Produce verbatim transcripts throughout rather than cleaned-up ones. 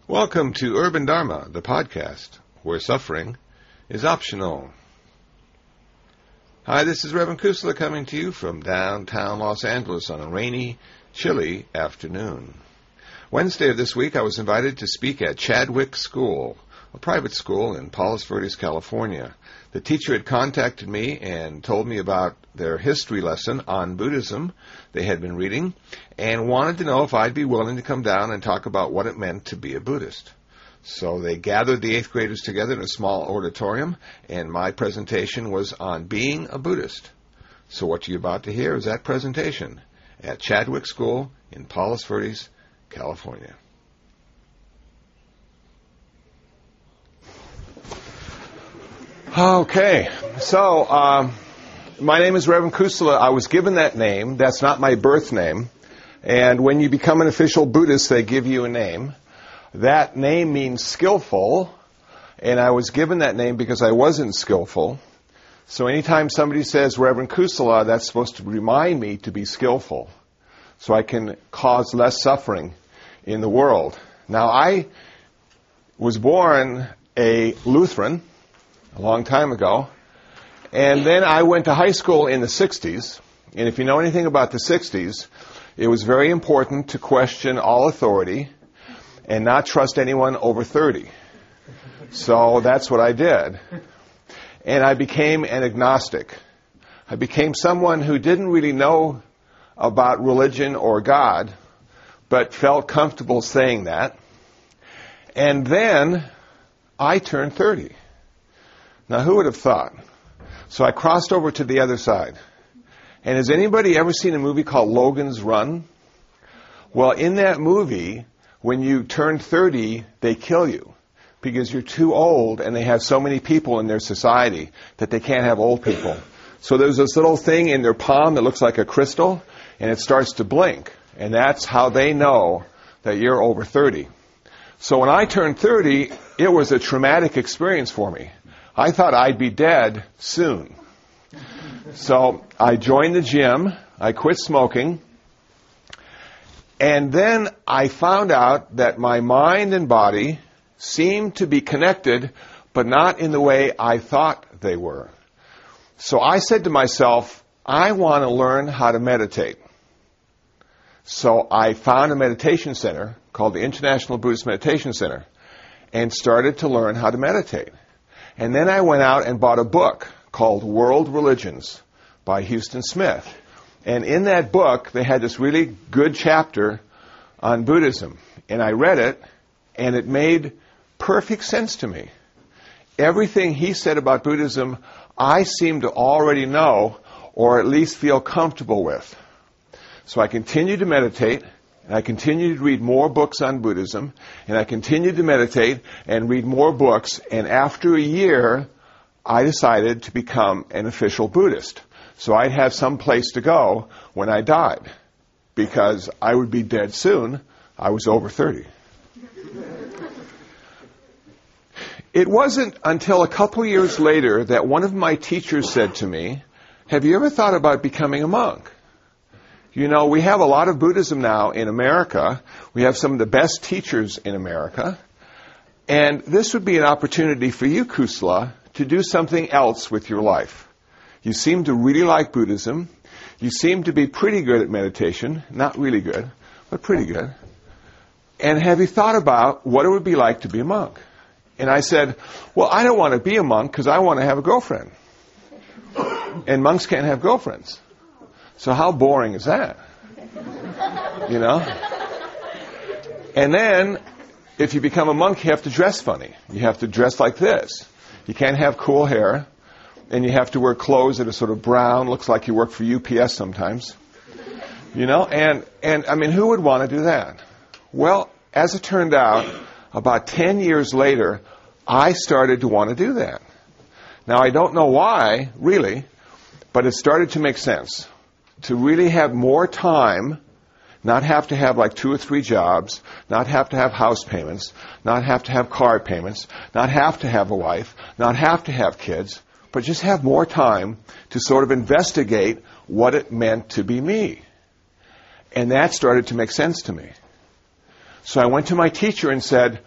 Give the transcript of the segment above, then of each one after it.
Welcome to Urban Dharma, the podcast, where suffering is optional. Hi, this is Reverend Kusala coming to you from downtown Los Angeles on a rainy, chilly afternoon. Wednesday of this week, I was invited to speak at Chadwick School, a private school in Palos Verdes, California. The teacher had contacted me and told me about their history lesson on Buddhism they had been reading and wanted to know if I'd be willing to come down and talk about what it meant to be a Buddhist. So they gathered the eighth graders together in a small auditorium, and my presentation was on being a Buddhist. So what you're about to hear is that presentation at Chadwick School in Palos Verdes, California. Okay, so um, my name is Reverend Kusala. I was given that name. That's not my birth name. And when you become an official Buddhist, they give you a name. That name means skillful, and I was given that name because I wasn't skillful. So anytime somebody says Reverend Kusala, that's supposed to remind me to be skillful, so I can cause less suffering in the world. Now, I was born a Lutheran a long time ago, and then I went to high school in the sixties, and if you know anything about the sixties, it was very important to question all authority and not trust anyone over thirty. So that's what I did. And I became an agnostic. I became someone who didn't really know about religion or God, but felt comfortable saying that. And then I turned thirty. Now, who would have thought? So I crossed over to the other side. And has anybody ever seen a movie called Logan's Run? Well, in that movie, when you turn thirty, they kill you because you're too old, and they have so many people in their society that they can't have old people. So there's this little thing in their palm that looks like a crystal, and it starts to blink. And that's how they know that you're over thirty. So when I turned thirty, it was a traumatic experience for me. I thought I'd be dead soon. So I joined the gym, I quit smoking, and then I found out that my mind and body seemed to be connected, but not in the way I thought they were. So I said to myself, I want to learn how to meditate. So I found a meditation center called the International Buddhist Meditation Center and started to learn how to meditate. And then I went out and bought a book called World Religions by Huston Smith. And in that book, they had this really good chapter on Buddhism. And I read it, and it made perfect sense to me. Everything he said about Buddhism, I seemed to already know, or at least feel comfortable with. So I continued to meditate, and I continued to read more books on Buddhism, and I continued to meditate and read more books, and after a year, I decided to become an official Buddhist. So I'd have some place to go when I died, because I would be dead soon. I was over thirty. It wasn't until a couple years later that one of my teachers said to me, have you ever thought about becoming a monk? You know, we have a lot of Buddhism now in America. We have some of the best teachers in America. And this would be an opportunity for you, Kusala, to do something else with your life. You seem to really like Buddhism. You seem to be pretty good at meditation. Not really good, but pretty good. And have you thought about what it would be like to be a monk? And I said, well, I don't want to be a monk because I want to have a girlfriend. And monks can't have girlfriends. So how boring is that? You know? And then, if you become a monk, you have to dress funny. You have to dress like this. You can't have cool hair. And you have to wear clothes that are sort of brown, looks like you work for U P S sometimes. You know? And, and I mean, who would want to do that? Well, as it turned out, about ten years later, I started to want to do that. Now, I don't know why, really, but it started to make sense. To really have more time, not have to have like two or three jobs, not have to have house payments, not have to have car payments, not have to have a wife, not have to have kids, but just have more time to sort of investigate what it meant to be me. And that started to make sense to me. So I went to my teacher and said,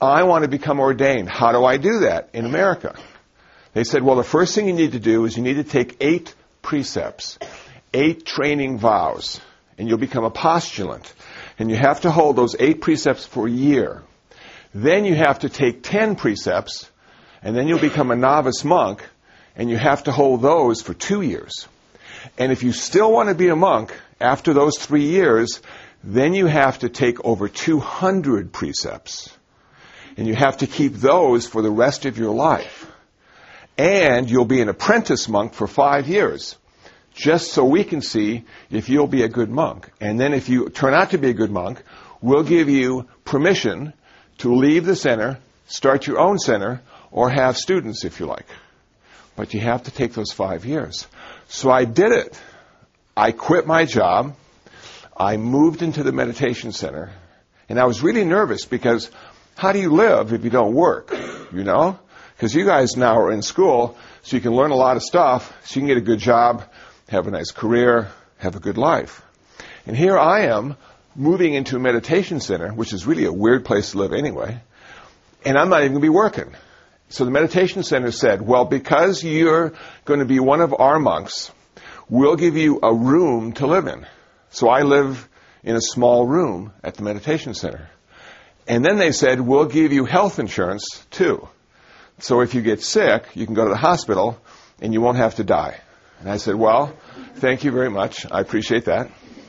I want to become ordained. How do I do that in America? They said, well, the first thing you need to do is you need to take eight precepts, eight training vows, and you'll become a postulant. And you have to hold those eight precepts for a year. Then you have to take ten precepts, and then you'll become a novice monk, and you have to hold those for two years. And if you still want to be a monk after those three years, then you have to take over two hundred precepts. And you have to keep those for the rest of your life. And you'll be an apprentice monk for five years, just so we can see if you'll be a good monk. And then if you turn out to be a good monk, we'll give you permission to leave the center, start your own center, or have students if you like. But you have to take those five years. So I did it. I quit my job. I moved into the meditation center. And I was really nervous because how do you live if you don't work, you know? Because you guys now are in school, so you can learn a lot of stuff, so you can get a good job, have a nice career, have a good life. And here I am, moving into a meditation center, which is really a weird place to live anyway, and I'm not even going to be working. So the meditation center said, well, because you're going to be one of our monks, we'll give you a room to live in. So I live in a small room at the meditation center. And then they said, we'll give you health insurance, too. So if you get sick, you can go to the hospital, and you won't have to die. And I said, well, thank you very much. I appreciate that.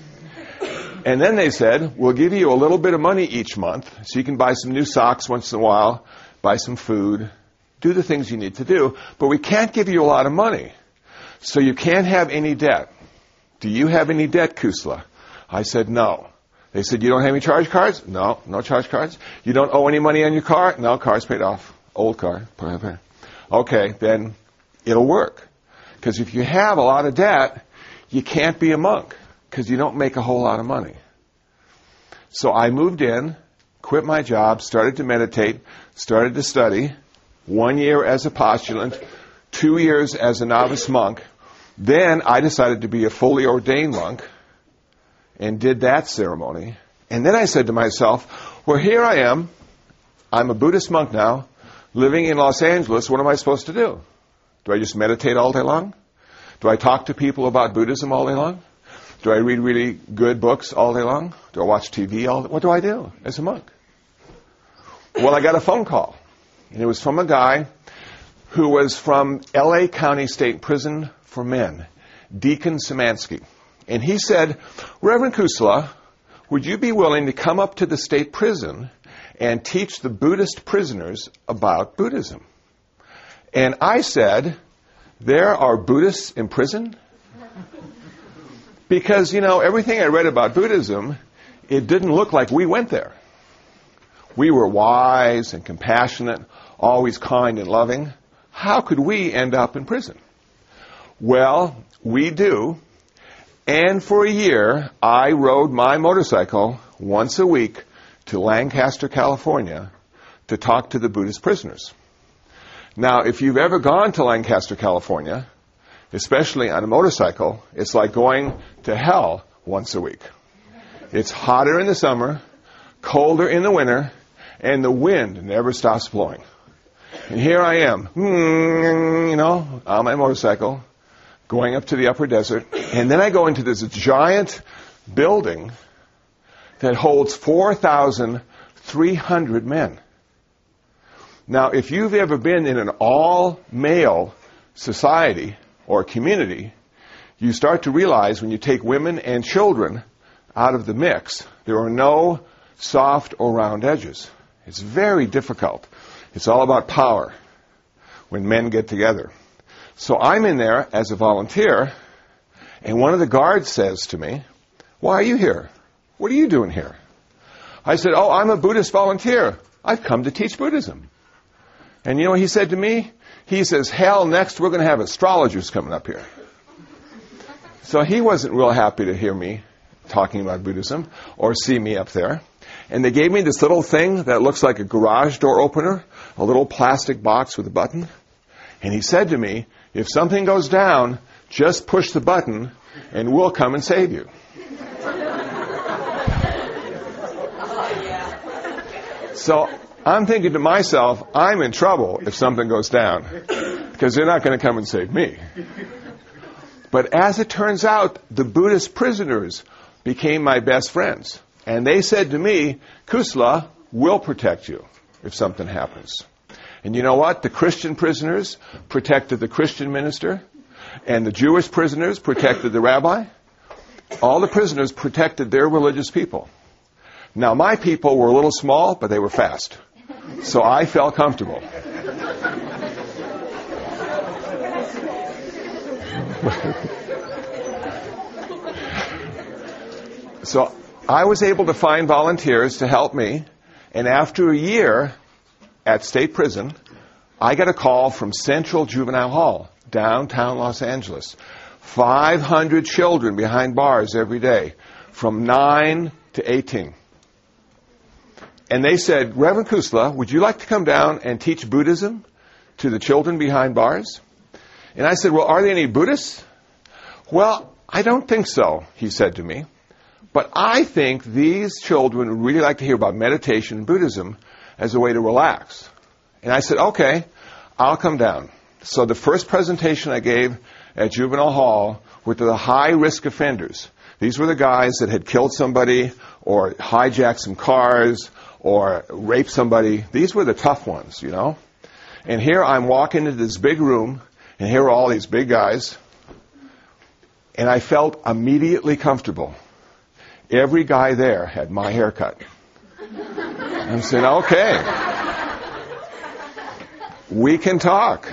And then they said, we'll give you a little bit of money each month, so you can buy some new socks once in a while, buy some food, do the things you need to do, but we can't give you a lot of money. So you can't have any debt. Do you have any debt, Kusala? I said, no. They said, you don't have any charge cards? No, no charge cards. You don't owe any money on your car? No, car's paid off. Old car. Okay, then it'll work. Because if you have a lot of debt, you can't be a monk because you don't make a whole lot of money. So I moved in, quit my job, started to meditate, started to study, one year as a postulant, two years as a novice monk. Then I decided to be a fully ordained monk and did that ceremony. And then I said to myself, well, here I am. I'm a Buddhist monk now, living in Los Angeles. What am I supposed to do? Do I just meditate all day long? Do I talk to people about Buddhism all day long? Do I read really good books all day long? Do I watch T V all day? What do I do as a monk? Well, I got a phone call. And it was from a guy who was from L A County State Prison for Men, Deacon Szymanski. And he said, Reverend Kusala, would you be willing to come up to the state prison and teach the Buddhist prisoners about Buddhism? And I said, there are Buddhists in prison? Because, you know, everything I read about Buddhism, it didn't look like we went there. We were wise and compassionate, always kind and loving. How could we end up in prison? Well, we do. And for a year, I rode my motorcycle once a week to Lancaster, California, to talk to the Buddhist prisoners. Now, if you've ever gone to Lancaster, California, especially on a motorcycle, it's like going to hell once a week. It's hotter in the summer, colder in the winter, and the wind never stops blowing. And here I am, you know, on my motorcycle, going up to the upper desert, and then I go into this giant building that holds four thousand three hundred men. Now, if you've ever been in an all-male society or community, you start to realize when you take women and children out of the mix, there are no soft or round edges. It's very difficult. It's all about power when men get together. So I'm in there as a volunteer, and one of the guards says to me, why are you here? What are you doing here? I said, oh, I'm a Buddhist volunteer. I've come to teach Buddhism. And you know what he said to me? He says, hell, next we're going to have astrologers coming up here. So he wasn't real happy to hear me talking about Buddhism or see me up there. And they gave me this little thing that looks like a garage door opener, a little plastic box with a button. And he said to me, if something goes down, just push the button and we'll come and save you. So I'm thinking to myself, I'm in trouble if something goes down, because they're not going to come and save me. But as it turns out, the Buddhist prisoners became my best friends. And they said to me, Kusala, we'll protect you if something happens. And you know what? The Christian prisoners protected the Christian minister, and the Jewish prisoners protected the rabbi. All the prisoners protected their religious people. Now, my people were a little small, but they were fast. So I felt comfortable. So I was able to find volunteers to help me, and after a year at state prison, I got a call from Central Juvenile Hall, downtown Los Angeles. five hundred children behind bars every day, from nine to eighteen. And they said, Reverend Kusala, would you like to come down and teach Buddhism to the children behind bars? And I said, well, are there any Buddhists? Well, I don't think so, he said to me. But I think these children would really like to hear about meditation and Buddhism as a way to relax. And I said, okay, I'll come down. So the first presentation I gave at Juvenile Hall were to the high-risk offenders. These were the guys that had killed somebody or hijacked some cars or raped somebody. These were the tough ones, you know. And here I'm walking into this big room, and here are all these big guys. And I felt immediately comfortable. Every guy there had my haircut. I'm saying, okay, we can talk.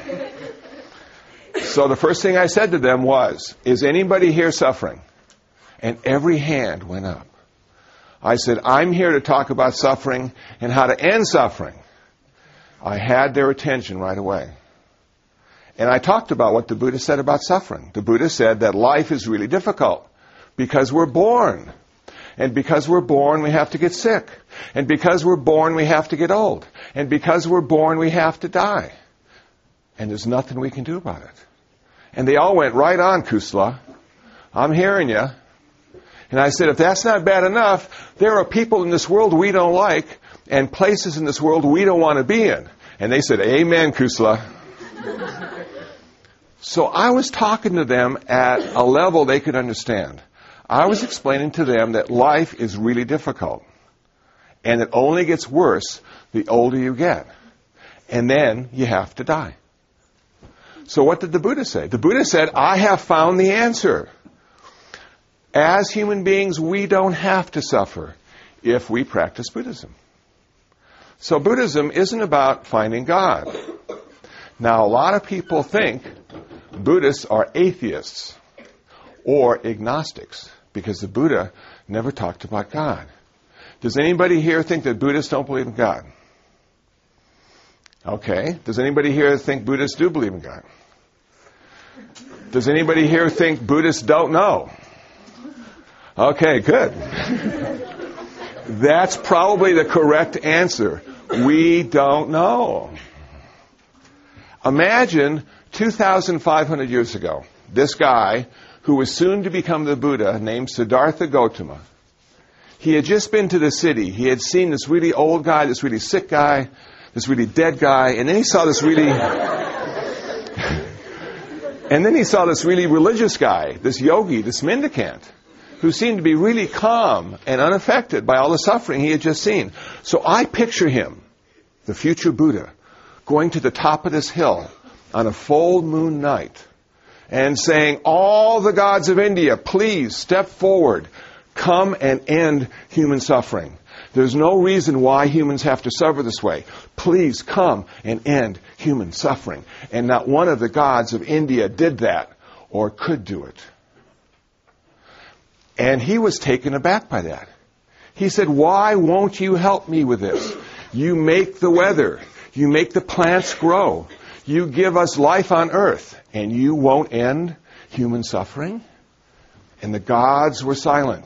So the first thing I said to them was, is anybody here suffering? And every hand went up. I said, I'm here to talk about suffering and how to end suffering. I had their attention right away. And I talked about what the Buddha said about suffering. The Buddha said that life is really difficult because we're born. And because we're born, we have to get sick. And because we're born, we have to get old. And because we're born, we have to die. And there's nothing we can do about it. And they all went, right on, Kusala. I'm hearing you. And I said, if that's not bad enough, there are people in this world we don't like and places in this world we don't want to be in. And they said, amen, Kusala. So I was talking to them at a level they could understand. I was explaining to them that life is really difficult. And it only gets worse the older you get. And then you have to die. So what did the Buddha say? The Buddha said, I have found the answer. As human beings, we don't have to suffer if we practice Buddhism. So Buddhism isn't about finding God. Now, a lot of people think Buddhists are atheists or agnostics because the Buddha never talked about God. Does anybody here think that Buddhists don't believe in God? Okay. Does anybody here think Buddhists do believe in God? Does anybody here think Buddhists don't know? Okay, good. That's probably the correct answer. We don't know. Imagine two thousand five hundred years ago, this guy who was soon to become the Buddha named Siddhartha Gautama. He had just been to the city. He had seen this really old guy, this really sick guy, this really dead guy, and then he saw this really... and then he saw this really religious guy, this yogi, this mendicant, who seemed to be really calm and unaffected by all the suffering he had just seen. So I picture him, the future Buddha, going to the top of this hill on a full moon night and saying, all the gods of India, please step forward. Come and end human suffering. There's no reason why humans have to suffer this way. Please come and end human suffering. And not one of the gods of India did that or could do it. And he was taken aback by that. He said, why won't you help me with this? You make the weather. You make the plants grow. You give us life on earth. And you won't end human suffering? And the gods were silent.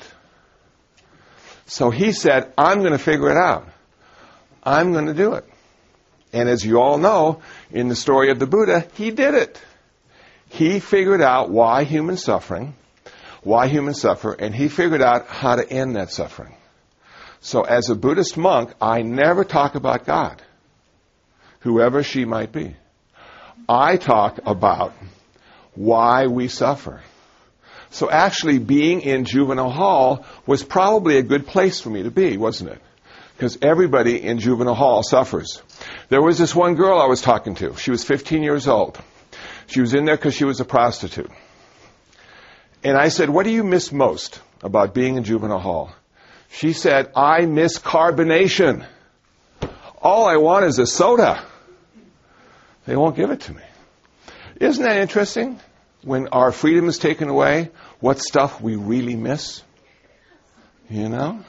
So he said, I'm going to figure it out. I'm going to do it. And as you all know, in the story of the Buddha, he did it. He figured out why humans suffering, why humans suffer, and he figured out how to end that suffering. So as a Buddhist monk, I never talk about God, whoever she might be. I talk about why we suffer. So actually being in juvenile hall was probably a good place for me to be, wasn't it? Because everybody in juvenile hall suffers. There was this one girl I was talking to. She was fifteen years old. She was in there because she was a prostitute. And I said, what do you miss most about being in juvenile hall? She said, I miss carbonation. All I want is a soda. They won't give it to me. Isn't that interesting? When our freedom is taken away, what stuff we really miss? You know?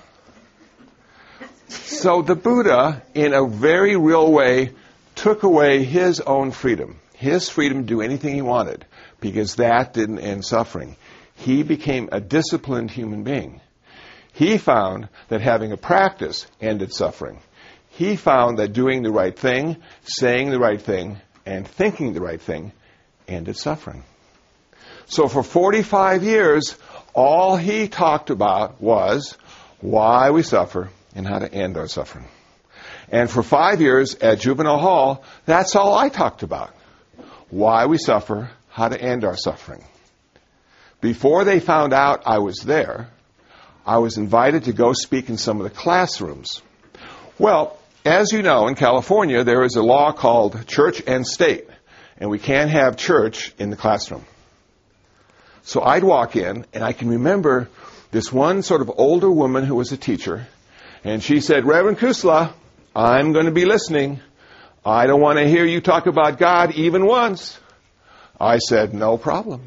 So the Buddha, in a very real way, took away his own freedom. His freedom to do anything he wanted, because that didn't end suffering. He became a disciplined human being. He found that having a practice ended suffering. He found that doing the right thing, saying the right thing, and thinking the right thing ended suffering. So for forty-five years, all he talked about was why we suffer and how to end our suffering. And for five years at juvenile hall, that's all I talked about. Why we suffer, how to end our suffering. Before they found out I was there, I was invited to go speak in some of the classrooms. Well, as you know, in California, there is a law called church and state, and we can't have church in the classroom. So I'd walk in, and I can remember this one sort of older woman who was a teacher, and she said, Reverend Kusala, I'm going to be listening. I don't want to hear you talk about God even once. I said, no problem.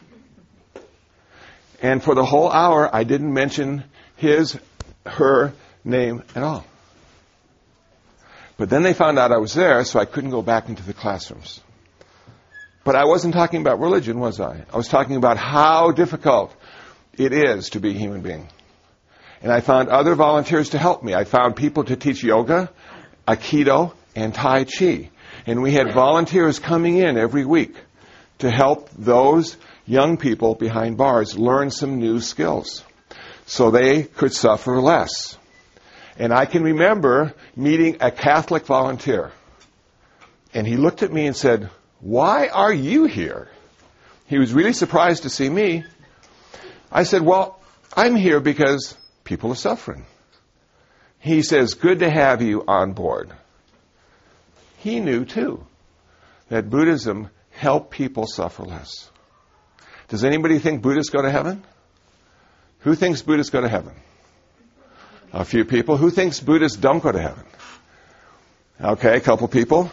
And for the whole hour, I didn't mention his, her name at all. But then they found out I was there, so I couldn't go back into the classrooms. But I wasn't talking about religion, was I? I was talking about how difficult it is to be a human being. And I found other volunteers to help me. I found people to teach yoga, Aikido, and Tai Chi. And we had volunteers coming in every week to help those young people behind bars learn some new skills so they could suffer less. And I can remember meeting a Catholic volunteer. And he looked at me and said, why are you here? He was really surprised to see me. I said, well, I'm here because people are suffering. He says, good to have you on board. He knew, too, that Buddhism helped people suffer less. Does anybody think Buddhists go to heaven? Who thinks Buddhists go to heaven? A few people. Who thinks Buddhists don't go to heaven? Okay, a couple people.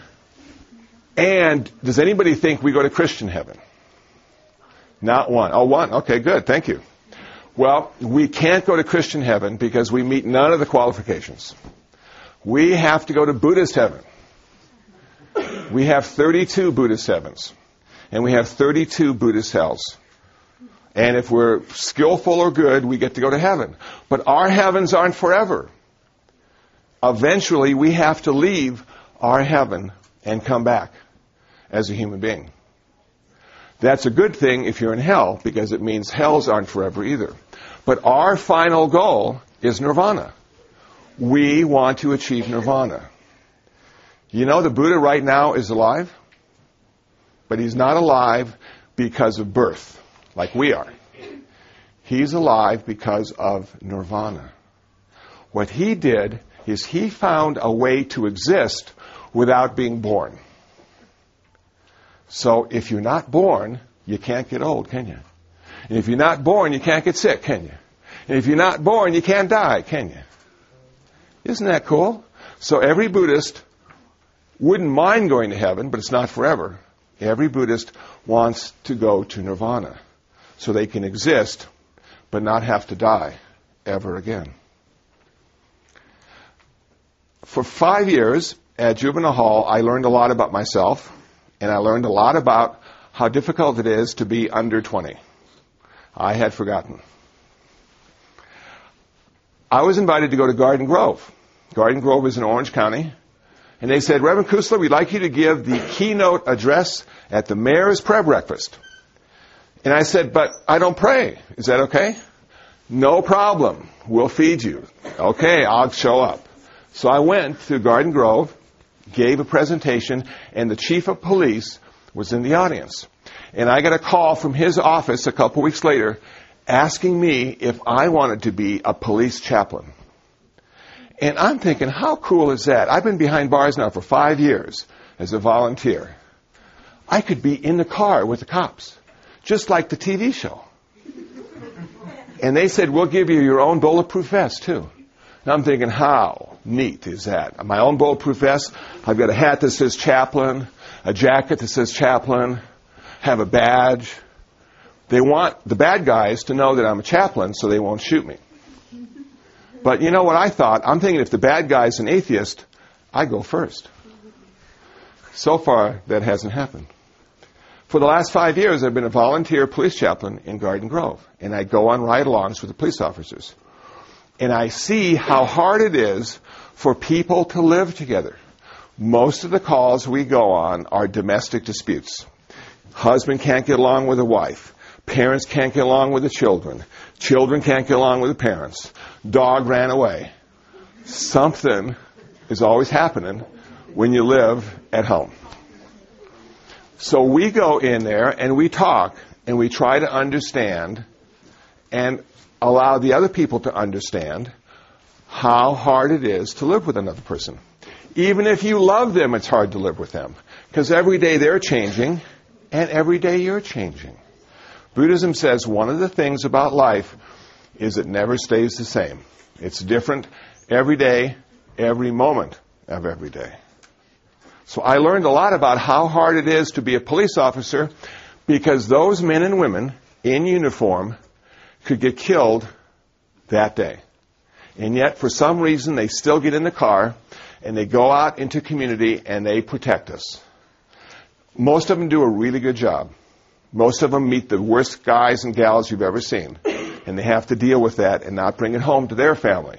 And does anybody think we go to Christian heaven? Not one. Oh, one. Okay, good. Thank you. Well, we can't go to Christian heaven because we meet none of the qualifications. We have to go to Buddhist heaven. We have thirty-two Buddhist heavens. And we have thirty-two Buddhist hells. And if we're skillful or good, we get to go to heaven. But our heavens aren't forever. Eventually, we have to leave our heaven and come back as a human being. That's a good thing if you're in hell, because it means hells aren't forever either. But our final goal is nirvana. We want to achieve nirvana. You know, the Buddha right now is alive, but he's not alive because of birth, like we are. He's alive because of nirvana. What he did is he found a way to exist without being born. So if you're not born, you can't get old, can you? And if you're not born, you can't get sick, can you? And if you're not born, you can't die, can you? Isn't that cool? So every Buddhist wouldn't mind going to heaven, but it's not forever. Every Buddhist wants to go to nirvana so they can exist but not have to die ever again. For five years at Juvenile Hall, I learned a lot about myself, and I learned a lot about how difficult it is to be under twenty. I had forgotten. I was invited to go to Garden Grove. Garden Grove is in Orange County. And they said, Reverend Kusala, we'd like you to give the keynote address at the mayor's prayer breakfast. And I said, but I don't pray. Is that okay? No problem. We'll feed you. Okay, I'll show up. So I went to Garden Grove, gave a presentation, and the chief of police was in the audience. And I got a call from his office a couple weeks later asking me if I wanted to be a police chaplain. And I'm thinking, how cool is that? I've been behind bars now for five years as a volunteer. I could be in the car with the cops, just like the T V show. And they said, we'll give you your own bulletproof vest, too. And I'm thinking, how neat is that? My own bulletproof vest. I've got a hat that says chaplain, a jacket that says chaplain, have a badge. They want the bad guys to know that I'm a chaplain so they won't shoot me. But you know what I thought? I'm thinking if the bad guy's an atheist, I go first. So far, that hasn't happened. For the last five years, I've been a volunteer police chaplain in Garden Grove. And I go on ride-alongs with the police officers. And I see how hard it is for people to live together. Most of the calls we go on are domestic disputes. Husband can't get along with the wife. Parents can't get along with the children. Children can't get along with the parents. Dog ran away. Something is always happening when you live at home. So we go in there and we talk and we try to understand and allow the other people to understand how hard it is to live with another person. Even if you love them, it's hard to live with them. Because every day they're changing and every day you're changing. Buddhism says one of the things about life is it never stays the same. It's different every day, every moment of every day. So I learned a lot about how hard it is to be a police officer because those men and women in uniform could get killed that day. And yet, for some reason, they still get in the car and they go out into community and they protect us. Most of them do a really good job. Most of them meet the worst guys and gals you've ever seen. And they have to deal with that and not bring it home to their family.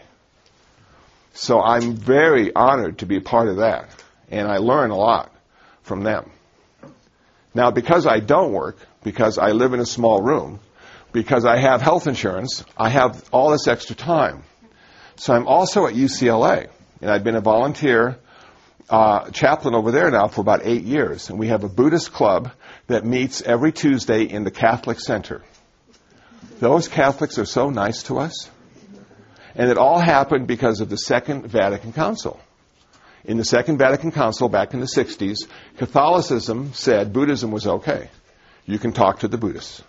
So I'm very honored to be a part of that. And I learn a lot from them. Now, because I don't work, because I live in a small room, because I have health insurance, I have all this extra time. So I'm also at U C L A. And I've been a volunteer uh, chaplain over there now for about eight years. And we have a Buddhist club that meets every Tuesday in the Catholic Center. Those Catholics are so nice to us. And it all happened because of the Second Vatican Council. In the Second Vatican Council back in the sixties, Catholicism said Buddhism was okay. You can talk to the Buddhists.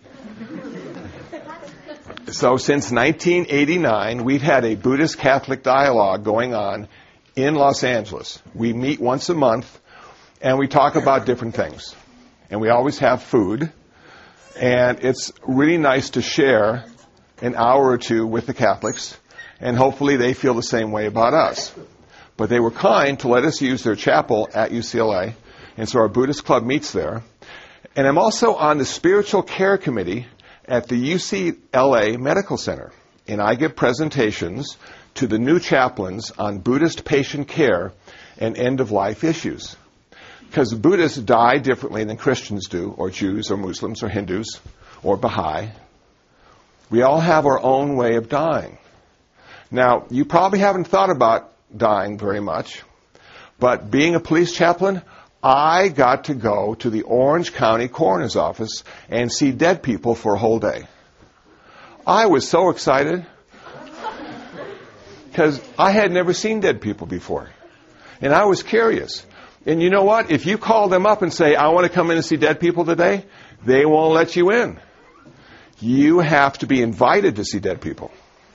So since nineteen eighty-nine, we've had a Buddhist-Catholic dialogue going on in Los Angeles. We meet once a month, and we talk about different things. And we always have food. And it's really nice to share an hour or two with the Catholics, and hopefully they feel the same way about us. But they were kind to let us use their chapel at U C L A, and so our Buddhist club meets there. And I'm also on the spiritual care committee at the U C L A Medical Center, and I give presentations to the new chaplains on Buddhist patient care and end-of-life issues. Because Buddhists die differently than Christians do, or Jews, or Muslims, or Hindus, or Baha'i. We all have our own way of dying. Now, you probably haven't thought about dying very much, but being a police chaplain, I got to go to the Orange County Coroner's Office and see dead people for a whole day. I was so excited because I had never seen dead people before. And I was curious. And you know what? If you call them up and say, I want to come in and see dead people today, they won't let you in. You have to be invited to see dead people.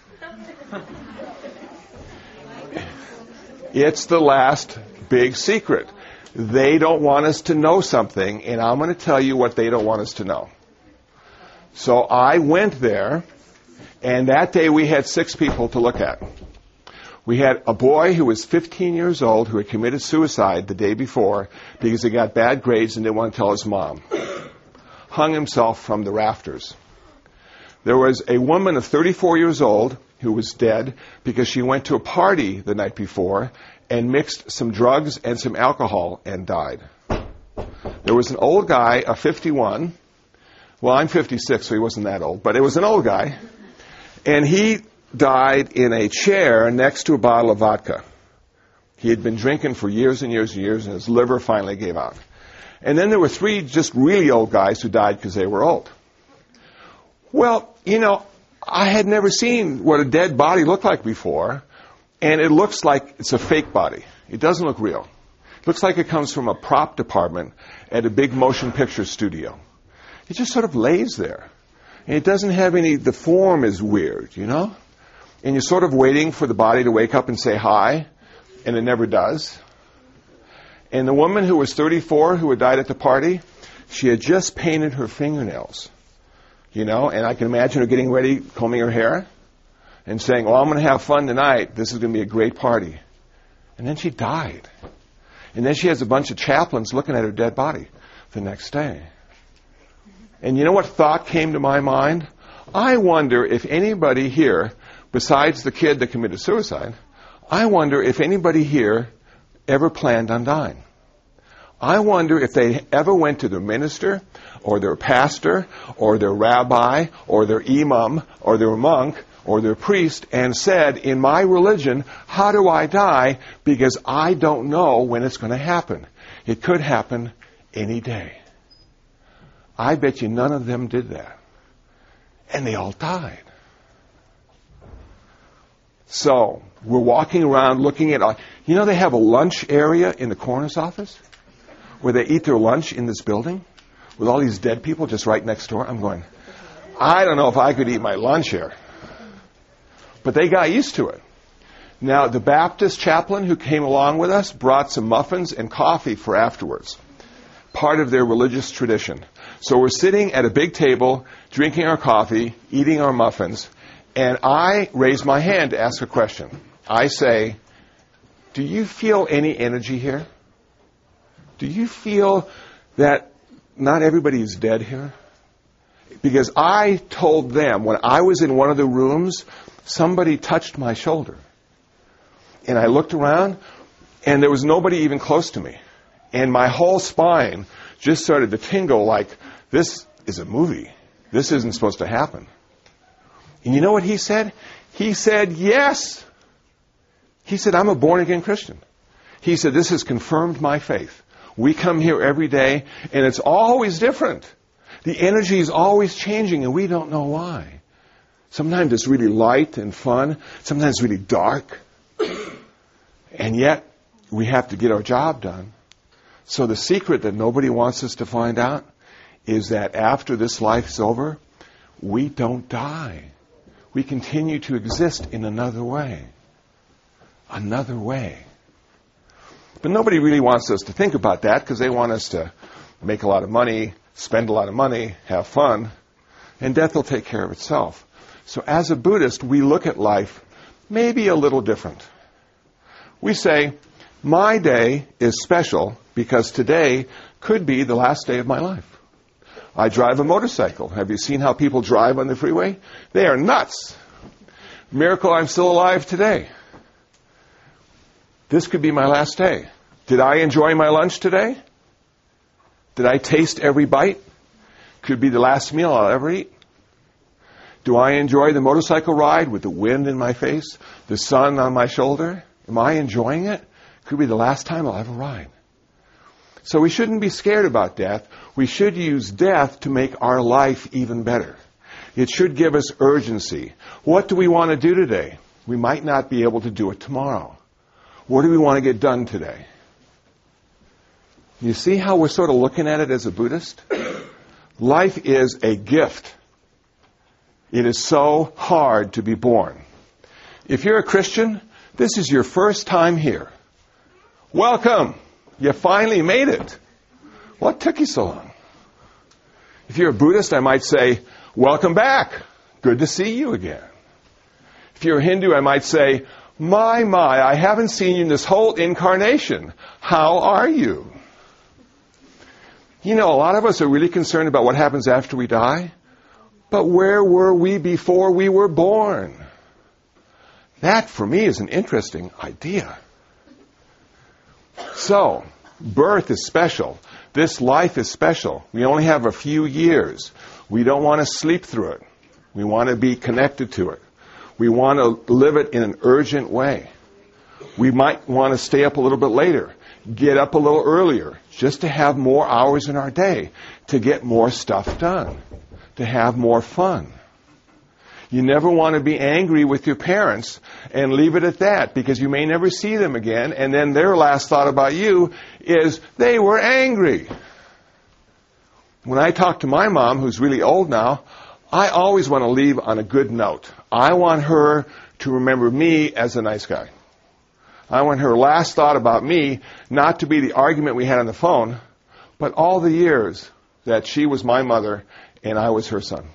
It's the last big secret. They don't want us to know something, and I'm going to tell you what they don't want us to know. So I went there, and that day we had six people to look at. We had a boy who was fifteen years old who had committed suicide the day before because he got bad grades and didn't want to tell his mom. Hung himself from the rafters. There was a woman of thirty-four years old who was dead because she went to a party the night before and mixed some drugs and some alcohol and died. There was an old guy, a fifty-one. Well, I'm fifty-six, so he wasn't that old, but it was an old guy. And he died in a chair next to a bottle of vodka. He had been drinking for years and years and years, and his liver finally gave out. And then there were three just really old guys who died because they were old. Well, you know, I had never seen what a dead body looked like before, and it looks like it's a fake body. It doesn't look real. It looks like it comes from a prop department at a big motion picture studio. It just sort of lays there. And it doesn't have any, the form is weird, you know? And you're sort of waiting for the body to wake up and say hi, and it never does. And the woman who was thirty-four, who had died at the party, she had just painted her fingernails, you know? And I can imagine her getting ready, combing her hair, and saying, well, I'm going to have fun tonight. This is going to be a great party. And then she died. And then she has a bunch of chaplains looking at her dead body the next day. And you know what thought came to my mind? I wonder if anybody here, besides the kid that committed suicide, I wonder if anybody here ever planned on dying. I wonder if they ever went to their minister or their pastor or their rabbi or their imam or their monk or their priest and said, in my religion, how do I die? Because I don't know when it's going to happen. It could happen any day. I bet you none of them did that. And they all died. So, we're walking around looking at, you know, they have a lunch area in the coroner's office where they eat their lunch in this building with all these dead people just right next door. I'm going, I don't know if I could eat my lunch here. But they got used to it. Now, the Baptist chaplain who came along with us brought some muffins and coffee for afterwards. Part of their religious tradition. So we're sitting at a big table, drinking our coffee, eating our muffins, and I raise my hand to ask a question. I say, do you feel any energy here? Do you feel that not everybody is dead here? Because I told them when I was in one of the rooms, somebody touched my shoulder. And I looked around, and there was nobody even close to me. And my whole spine just started to tingle like, this is a movie. This isn't supposed to happen. And you know what he said? He said, yes. He said, I'm a born-again Christian. He said, this has confirmed my faith. We come here every day, and it's always different. The energy is always changing, and we don't know why. Sometimes it's really light and fun. Sometimes it's really dark. And yet, we have to get our job done. So the secret that nobody wants us to find out is that after this life is over, we don't die. We continue to exist in another way. Another way. But nobody really wants us to think about that because they want us to make a lot of money, spend a lot of money, have fun, and death will take care of itself. So as a Buddhist, we look at life maybe a little different. We say, my day is special because today could be the last day of my life. I drive a motorcycle. Have you seen how people drive on the freeway? They are nuts. Miracle I'm still alive today. This could be my last day. Did I enjoy my lunch today? Did I taste every bite? Could be the last meal I'll ever eat. Do I enjoy the motorcycle ride with the wind in my face, the sun on my shoulder? Am I enjoying it? Could be the last time I'll ever ride. So we shouldn't be scared about death. We should use death to make our life even better. It should give us urgency. What do we want to do today? We might not be able to do it tomorrow. What do we want to get done today? You see how we're sort of looking at it as a Buddhist? Life is a gift. It is so hard to be born. If you're a Christian, this is your first time here. Welcome. You finally made it. What took you so long? If you're a Buddhist, I might say, welcome back. Good to see you again. If you're a Hindu, I might say, my, my, I haven't seen you in this whole incarnation. How are you? You know, a lot of us are really concerned about what happens after we die. But where were we before we were born? That, for me, is an interesting idea. So, birth is special. This life is special. We only have a few years. We don't want to sleep through it. We want to be connected to it. We want to live it in an urgent way. We might want to stay up a little bit later, get up a little earlier, just to have more hours in our day, to get more stuff done, to have more fun. You never want to be angry with your parents and leave it at that, because you may never see them again, and then their last thought about you is, they were angry. When I talk to my mom, who's really old now, I always want to leave on a good note. I want her to remember me as a nice guy. I want her last thought about me not to be the argument we had on the phone, but all the years that she was my mother and I was her son.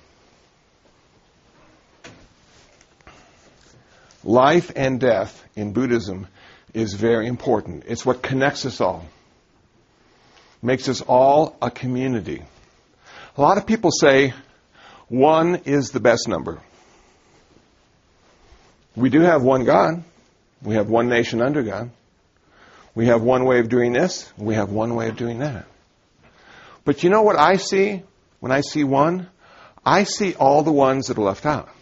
Life and death in Buddhism is very important. It's what connects us all. Makes us all a community. A lot of people say one is the best number. We do have one God. We have one nation under God. We have one way of doing this. We have one way of doing that. But you know what I see when I see one? I see all the ones that are left out.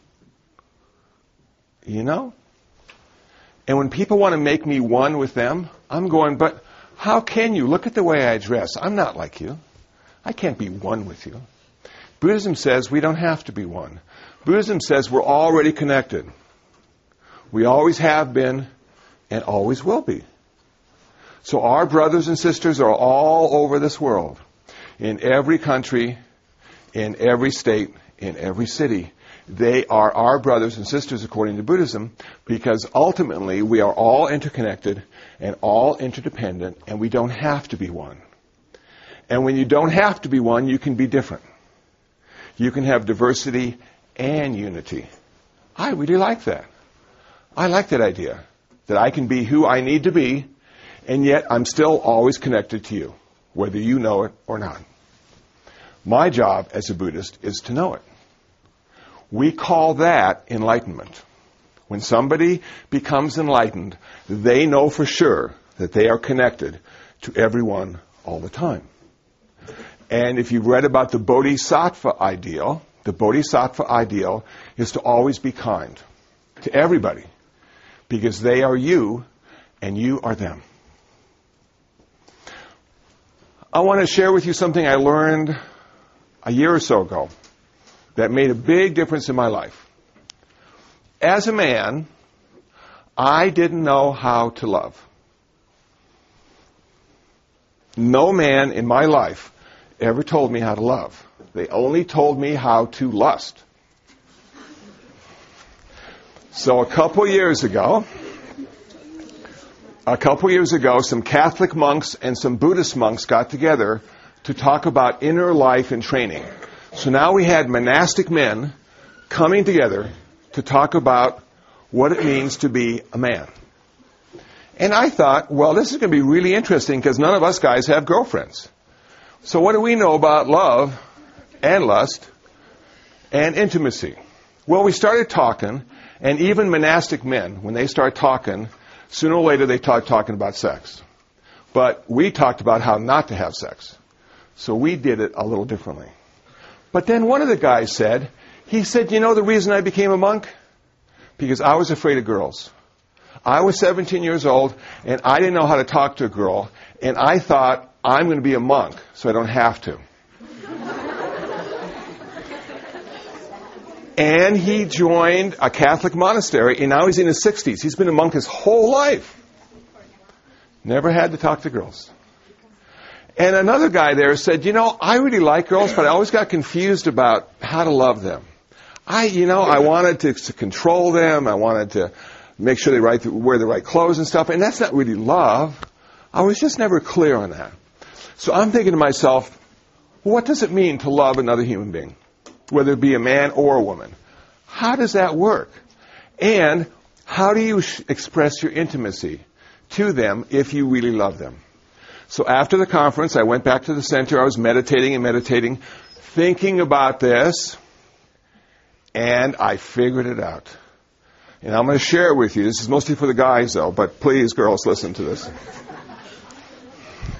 You know? And when people want to make me one with them, I'm going, but how can you? Look at the way I dress. I'm not like you. I can't be one with you. Buddhism says we don't have to be one. Buddhism says we're already connected. We always have been and always will be. So our brothers and sisters are all over this world, in every country, in every state, in every city. They are our brothers and sisters according to Buddhism, because ultimately we are all interconnected and all interdependent, and we don't have to be one. And when you don't have to be one, you can be different. You can have diversity and unity. I really like that. I like that idea, that I can be who I need to be, and yet I'm still always connected to you, whether you know it or not. My job as a Buddhist is to know it. We call that enlightenment. When somebody becomes enlightened, they know for sure that they are connected to everyone all the time. And if you've read about the Bodhisattva ideal, the Bodhisattva ideal is to always be kind to everybody, because they are you and you are them. I want to share with you something I learned a year or so ago that made a big difference in my life. As a man, I didn't know how to love. No man in my life ever told me how to love. They only told me how to lust. So a couple years ago, a couple years ago, some Catholic monks and some Buddhist monks got together to talk about inner life and training. So now we had monastic men coming together to talk about what it means to be a man. And I thought, well, this is going to be really interesting because none of us guys have girlfriends. So what do we know about love and lust and intimacy? Well, we started talking, and even monastic men, when they start talking, sooner or later they start talking about sex. But we talked about how not to have sex. So we did it a little differently. But then one of the guys said, he said, you know the reason I became a monk? Because I was afraid of girls. I was seventeen years old, and I didn't know how to talk to a girl, and I thought, I'm going to be a monk, so I don't have to. And he joined a Catholic monastery, and now he's in his sixties. He's been a monk his whole life. Never had to talk to girls. And another guy there said, you know, I really like girls, but I always got confused about how to love them. I, you know, I wanted to, to control them. I wanted to make sure they right, wear the right clothes and stuff. And that's not really love. I was just never clear on that. So I'm thinking to myself, well, what does it mean to love another human being, whether it be a man or a woman? How does that work? And how do you sh- express your intimacy to them if you really love them? So after the conference, I went back to the center. I was meditating and meditating, thinking about this, and I figured it out. And I'm going to share it with you. This is mostly for the guys, though, but please, girls, listen to this.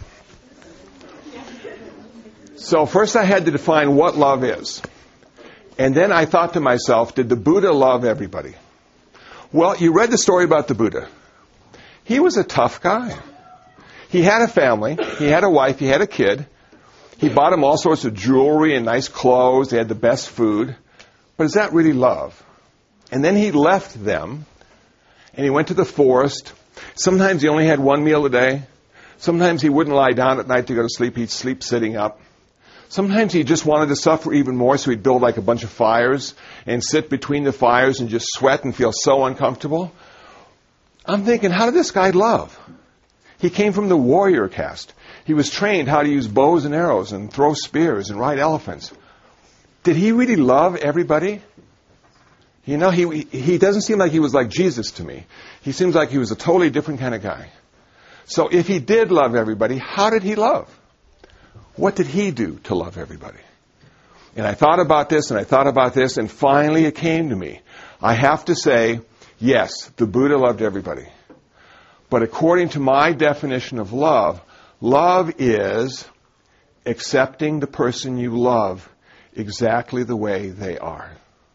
So first I had to define what love is. And then I thought to myself, did the Buddha love everybody? Well, you read the story about the Buddha. He was a tough guy. He had a family. He had a wife. He had a kid. He bought him all sorts of jewelry and nice clothes. They had the best food. But is that really love? And then he left them, and he went to the forest. Sometimes he only had one meal a day. Sometimes he wouldn't lie down at night to go to sleep. He'd sleep sitting up. Sometimes he just wanted to suffer even more, so he'd build like a bunch of fires and sit between the fires and just sweat and feel so uncomfortable. I'm thinking, how did this guy love? He came from the warrior caste. He was trained how to use bows and arrows and throw spears and ride elephants. Did he really love everybody? You know, he he doesn't seem like he was like Jesus to me. He seems like he was a totally different kind of guy. So if he did love everybody, how did he love? What did he do to love everybody? And I thought about this and I thought about this, and finally it came to me. I have to say, yes, the Buddha loved everybody. But according to my definition of love, love is accepting the person you love exactly the way they are.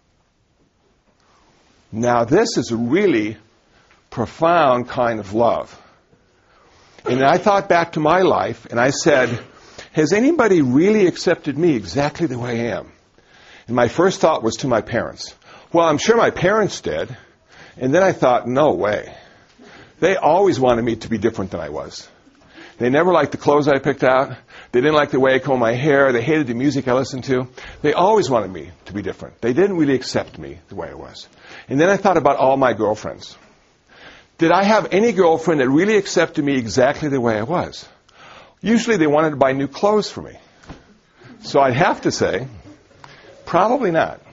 Now, this is a really profound kind of love. And I thought back to my life, and I said, has anybody really accepted me exactly the way I am? And my first thought was to my parents. Well, I'm sure my parents did. And then I thought, no way. They always wanted me to be different than I was. They never liked the clothes I picked out. They didn't like the way I combed my hair. They hated the music I listened to. They always wanted me to be different. They didn't really accept me the way I was. And then I thought about all my girlfriends. Did I have any girlfriend that really accepted me exactly the way I was? Usually they wanted to buy new clothes for me. So I'd have to say, probably not.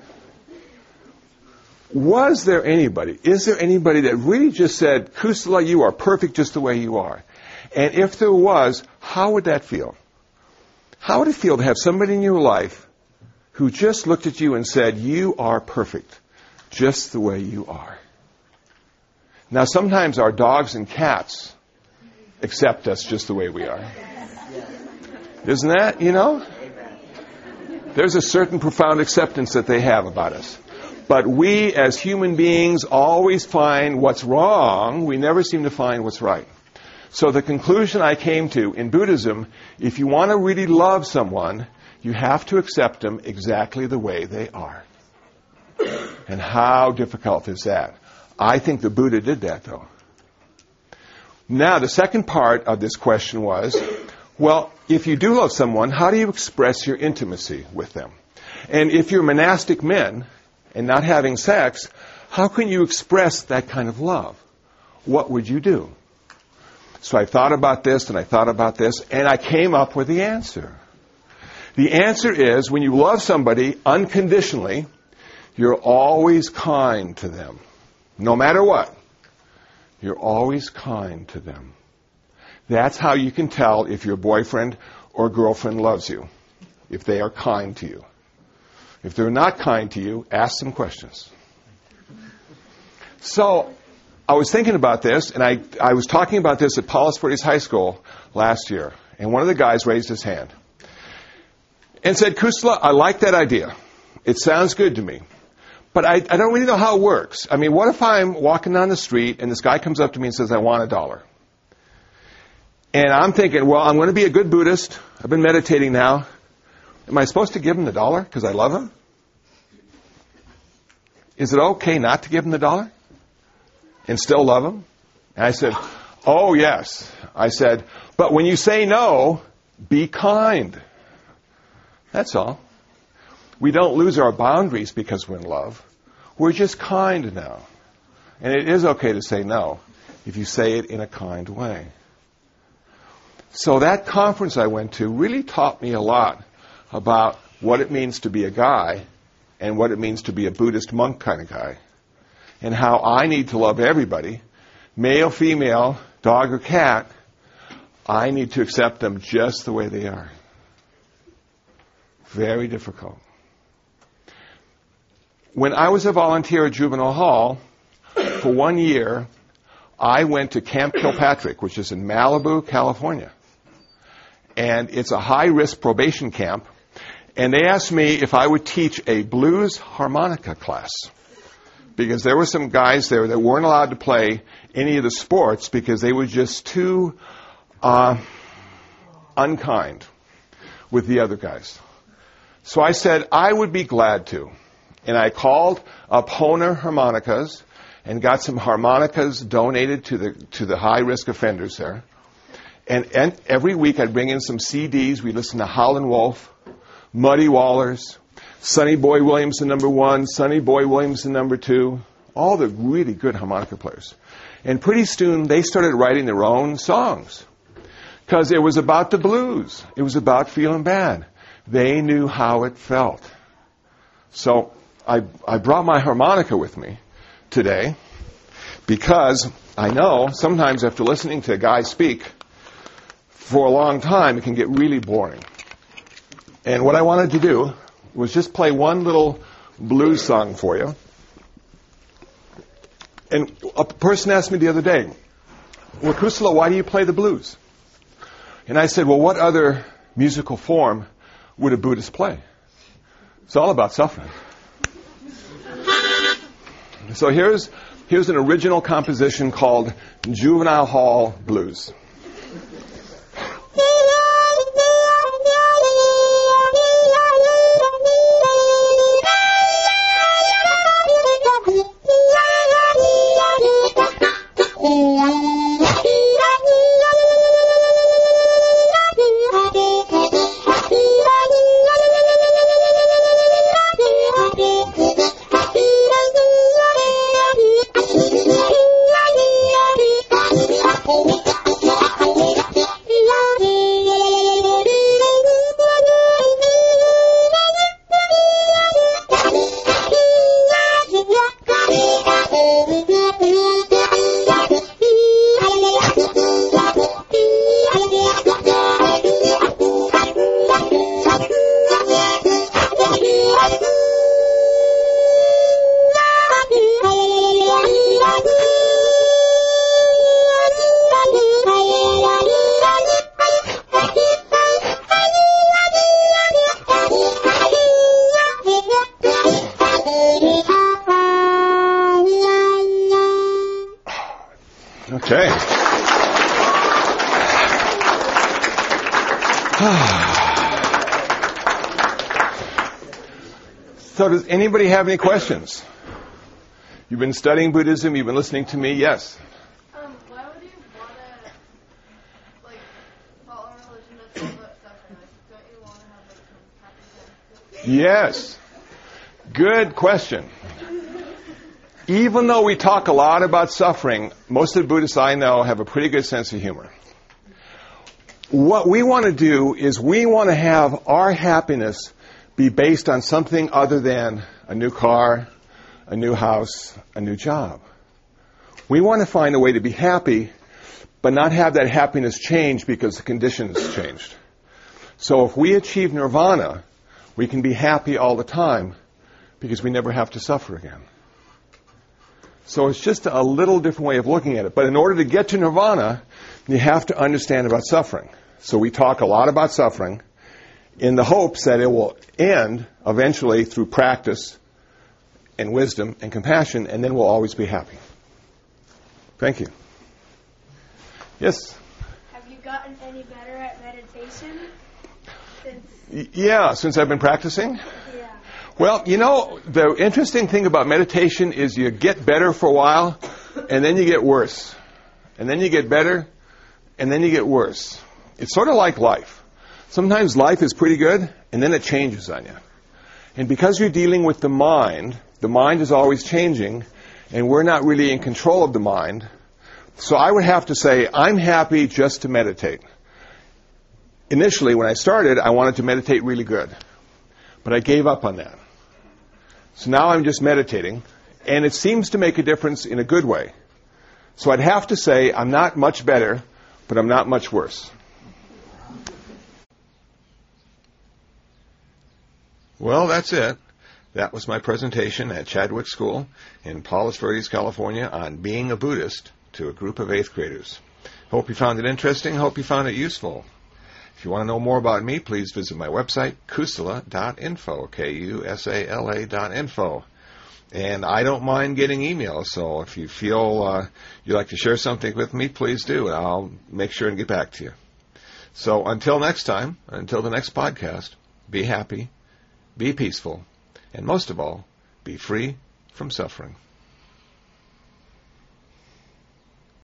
Was there anybody, is there anybody that really just said, Kusala, you are perfect just the way you are? And if there was, how would that feel? How would it feel to have somebody in your life who just looked at you and said, you are perfect just the way you are? Now, sometimes our dogs and cats accept us just the way we are. Isn't that, you know? There's a certain profound acceptance that they have about us. But we, as human beings, always find what's wrong. We never seem to find what's right. So the conclusion I came to in Buddhism, if you want to really love someone, you have to accept them exactly the way they are. And how difficult is that? I think the Buddha did that, though. Now, the second part of this question was, well, if you do love someone, how do you express your intimacy with them? And if you're monastic men and not having sex, how can you express that kind of love? What would you do? So I thought about this and I thought about this, and I came up with the answer. The answer is, when you love somebody unconditionally, you're always kind to them. No matter what. You're always kind to them. That's how you can tell if your boyfriend or girlfriend loves you, if they are kind to you. If they're not kind to you, ask some questions. So, I was thinking about this, and I, I was talking about this at Palos Verdes High School last year, and one of the guys raised his hand and said, Kusala, I like that idea. It sounds good to me. But I, I don't really know how it works. I mean, what if I'm walking down the street and this guy comes up to me and says, I want a dollar? And I'm thinking, well, I'm going to be a good Buddhist. I've been meditating now. Am I supposed to give him the dollar because I love him? Is it okay not to give him the dollar and still love him? And I said, oh, yes. I said, but when you say no, be kind. That's all. We don't lose our boundaries because we're in love. We're just kind now. And it is okay to say no if you say it in a kind way. So that conference I went to really taught me a lot about what it means to be a guy and what it means to be a Buddhist monk kind of guy. And how I need to love everybody, male, female, dog or cat. I need to accept them just the way they are. Very difficult. When I was a volunteer at Juvenile Hall, for one year, I went to Camp Kilpatrick, which is in Malibu, California. And it's a high-risk probation camp. And they asked me if I would teach a blues harmonica class, because there were some guys there that weren't allowed to play any of the sports because they were just too uh, unkind with the other guys. So I said I would be glad to. And I called up Hohner Harmonicas and got some harmonicas donated to the to the high-risk offenders there. And, and every week I'd bring in some C Ds. We'd listen to Howlin' Wolf, Muddy Wallers, Sonny Boy Williamson number one, Sonny Boy Williamson number two, all the really good harmonica players. And pretty soon they started writing their own songs because it was about the blues. It was about feeling bad. They knew how it felt. So I, I brought my harmonica with me today because I know sometimes after listening to a guy speak for a long time, it can get really boring. And what I wanted to do was just play one little blues song for you. And a person asked me the other day, well, Kusala, why do you play the blues? And I said, well, what other musical form would a Buddhist play? It's all about suffering. So here's, here's an original composition called Juvenile Hall Blues. Okay. So does anybody have any questions? You've been studying Buddhism, you've been listening to me, yes? Um, why would you want to, like, follow a religion that's all about suffering? Like, don't you want to have, like, some happy times? Yes. Good question. Even though we talk a lot about suffering, most of the Buddhists I know have a pretty good sense of humor. What we want to do is we want to have our happiness be based on something other than a new car, a new house, a new job. We want to find a way to be happy, but not have that happiness change because the conditions changed. So if we achieve nirvana, we can be happy all the time because we never have to suffer again. So it's just a little different way of looking at it. But in order to get to nirvana, you have to understand about suffering. So we talk a lot about suffering in the hopes that it will end eventually through practice and wisdom and compassion, and then we'll always be happy. Thank you. Yes? Have you gotten any better at meditation? Since Y- yeah, since I've been practicing? yeah. Well, you know, the interesting thing about meditation is you get better for a while, and then you get worse. And then you get better, and then you get worse. It's sort of like life. Sometimes life is pretty good, and then it changes on you. And because you're dealing with the mind, the mind is always changing, and we're not really in control of the mind. So I would have to say, I'm happy just to meditate. Initially, when I started, I wanted to meditate really good. But I gave up on that. So now I'm just meditating, and it seems to make a difference in a good way. So I'd have to say I'm not much better, but I'm not much worse. Well, that's it. That was my presentation at Chadwick School in Palos Verdes, California, on being a Buddhist to a group of eighth graders. Hope you found it interesting. Hope you found it useful. If you want to know more about me, please visit my website, kusala dot info, K U S A L A dot info. And I don't mind getting emails, so if you feel uh, you'd like to share something with me, please do, and I'll make sure and get back to you. So until next time, until the next podcast, be happy, be peaceful, and most of all, be free from suffering.